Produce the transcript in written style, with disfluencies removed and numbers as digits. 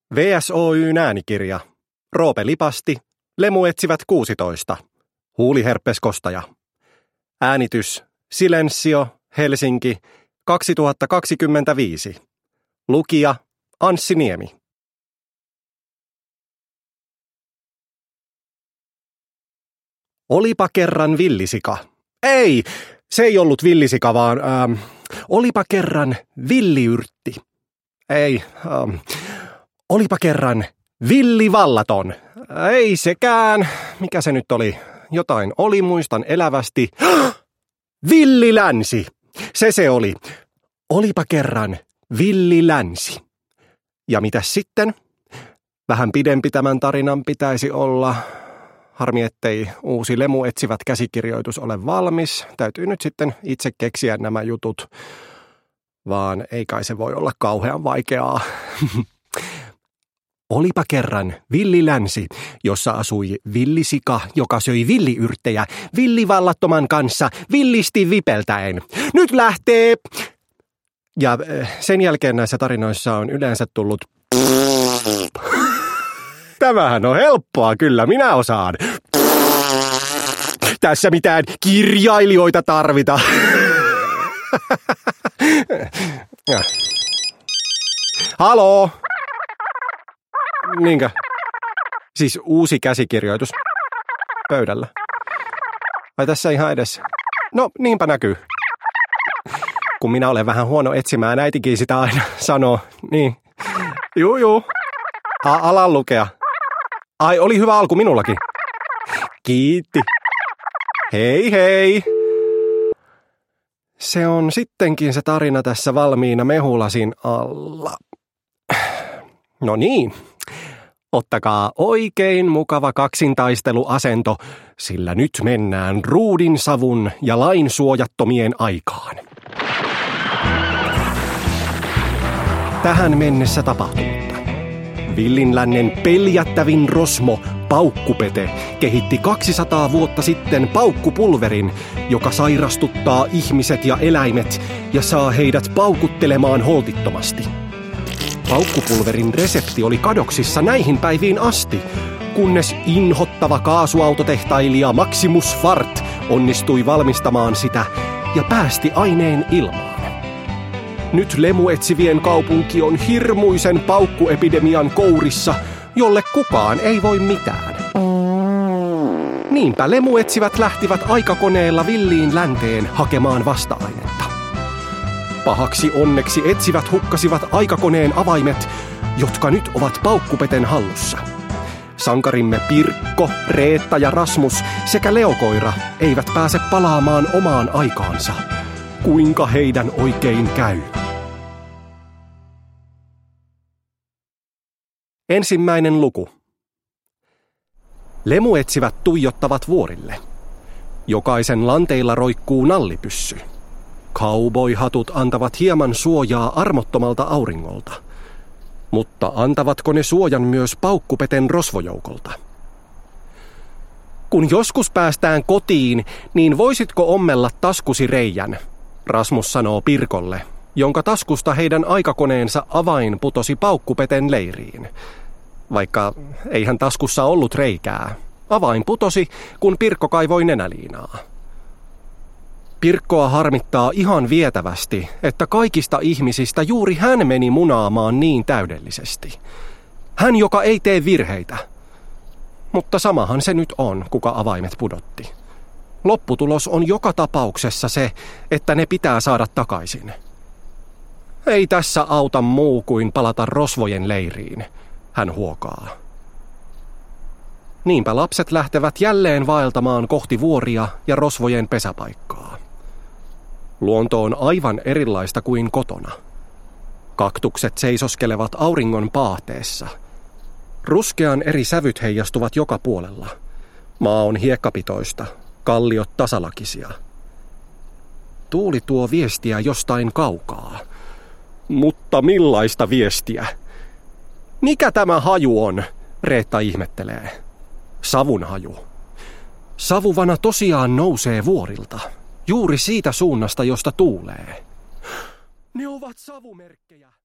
VSOY:n äänikirja. Roope Lipasti. Lemu etsivät 16. Huuliherppes Kostaja. Äänitys Silensio, Helsinki, 2025. Lukija Anssi Niemi. Olipa kerran villisika. Ei, se ei ollut villisika, vaan olipa kerran villiyrtti. Ei, olipa kerran villivallaton. Ei sekään. Mikä se nyt oli? Jotain oli, muistan elävästi. Villilänsi. Se oli. Olipa kerran villilänsi. Ja mitäs sitten? Vähän pidempi tämän tarinan pitäisi olla. Harmi, ettei uusi Lemu etsivät käsikirjoitus ole valmis. Täytyy nyt sitten itse keksiä nämä jutut. Vaan ei kai se voi olla kauhean vaikeaa. Olipa kerran villilänsi, jossa asui villisika, joka söi villiyrttejä villivallattoman kanssa villisti vipeltäen. Nyt lähtee! Ja sen jälkeen näissä tarinoissa on yleensä tullut... Tämähän on helppoa, kyllä minä osaan. Tässä mitään kirjailijoita tarvita. Haloo? Niinkö? Siis uusi käsikirjoitus. Pöydällä. Vai tässä ihan edessä? No, niinpä näkyy. Kun minä olen vähän huono etsimään, äitikin sitä aina sanoo. Niin. Juu. Alan lukea. Ai, oli hyvä alku minullakin. Kiitti. Hei. Se on sittenkin se tarina tässä valmiina mehulasin alla. No niin. Ottakaa oikein mukava kaksintaisteluasento, sillä nyt mennään ruudin savun ja lain suojattomien aikaan. Tähän mennessä tapahtunutta. Villinlännen peljättävin rosmo, Paukkupete, kehitti 200 vuotta sitten paukkupulverin, joka sairastuttaa ihmiset ja eläimet ja saa heidät paukuttelemaan holtittomasti. Paukkupulverin resepti oli kadoksissa näihin päiviin asti, kunnes inhottava kaasuautotehtailija Maximus Fart onnistui valmistamaan sitä ja päästi aineen ilmaan. Nyt lemuetsivien kaupunki on hirmuisen paukkuepidemian kourissa, jolle kukaan ei voi mitään. Niinpä lemuetsivät lähtivät aikakoneella villiin länteen hakemaan vasta-ainetta. Pahaksi onneksi etsivät hukkasivat aikakoneen avaimet, jotka nyt ovat Paukkupeten hallussa. Sankarimme Pirkko, Reetta ja Rasmus sekä Leokoira eivät pääse palaamaan omaan aikaansa. Kuinka heidän oikein käy? Ensimmäinen luku. Lemuetsivät tuijottavat vuorille. Jokaisen lanteilla roikkuu nallipyssy. Cowboyhatut antavat hieman suojaa armottomalta auringolta. Mutta antavatko ne suojan myös Paukkupeten rosvojoukolta? Kun joskus päästään kotiin, niin voisitko ommella taskusi reijän, Rasmus sanoo Pirkolle, jonka taskusta heidän aikakoneensa avain putosi Paukkupeten leiriin. Vaikka eihän taskussa ollut reikää. Avain putosi, kun Pirkko kaivoi nenäliinaa. Pirkkoa harmittaa ihan vietävästi, että kaikista ihmisistä juuri hän meni munaamaan niin täydellisesti. Hän, joka ei tee virheitä. Mutta samahan se nyt on, kuka avaimet pudotti. Lopputulos on joka tapauksessa se, että ne pitää saada takaisin. Ei tässä auta muu kuin palata rosvojen leiriin, hän huokaa. Niinpä lapset lähtevät jälleen vaeltamaan kohti vuoria ja rosvojen pesäpaikkaa. Luonto on aivan erilaista kuin kotona. Kaktukset seisoskelevat auringon paahteessa. Ruskean eri sävyt heijastuvat joka puolella. Maa on hiekkapitoista, kalliot tasalakisia. Tuuli tuo viestiä jostain kaukaa. Mutta millaista viestiä? Mikä tämä haju on? Reetta ihmettelee. Savun haju. Savuvana tosiaan nousee vuorilta. Juuri siitä suunnasta, josta tuulee. Ne ovat savumerkkejä.